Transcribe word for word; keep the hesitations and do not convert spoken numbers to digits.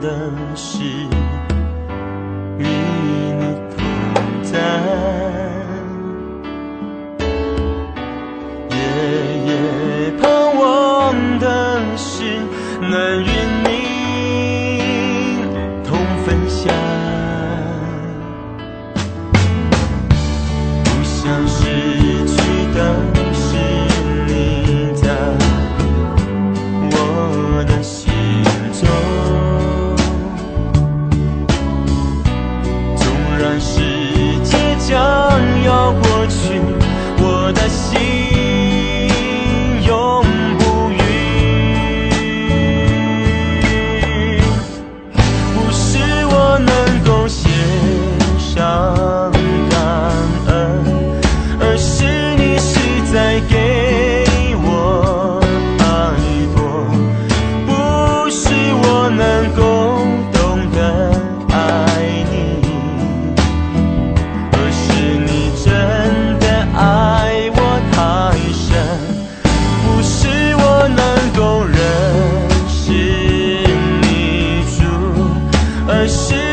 的是与你同在，夜夜盼望的是能与你同分享，不想失去的是你在我的心中，纵然世界将要过去，我的心永不渝。不是我能够献上感恩，而是你是在给我爱多。不是我能够懂得爱你，而是你真的爱我太深。不是我能够认识你主，而是